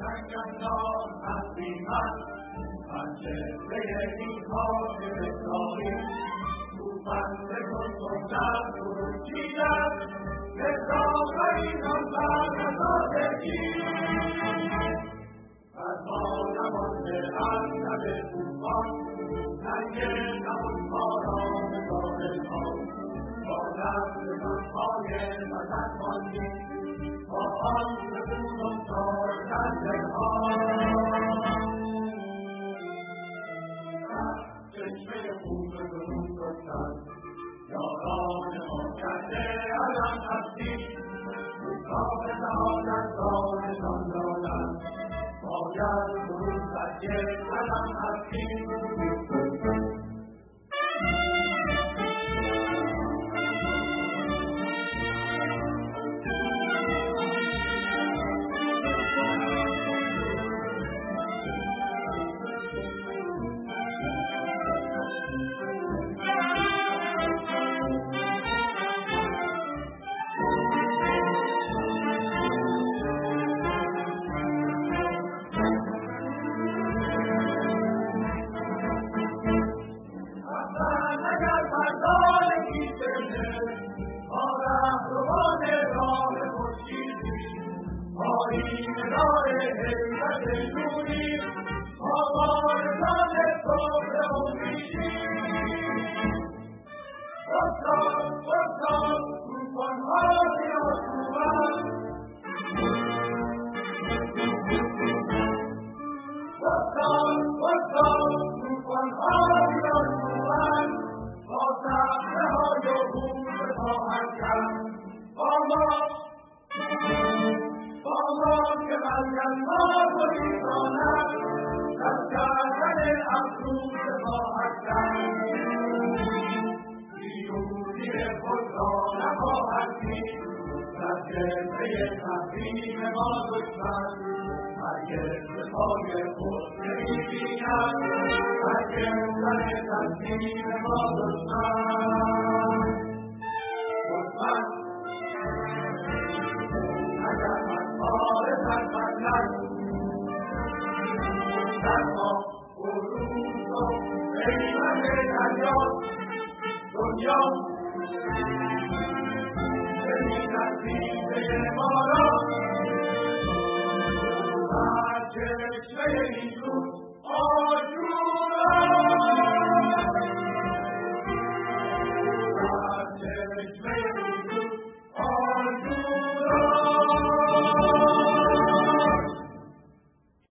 جنگندان تسلیمت بر چهره این خاک بساری توفنده کن سنت فروچیدن به داخلینان بر سادگی از ما نمانده از لب توفان ننگ نمون باران ظالم‌ها با دستگاه‌های وطن ماندیم با آن سکون افتاد در دلها چشمه خون جنون گفتند یاران ما کرده علم هستی کوتاه شهادتگاهشان دادند باید فرود بر یک علم هستی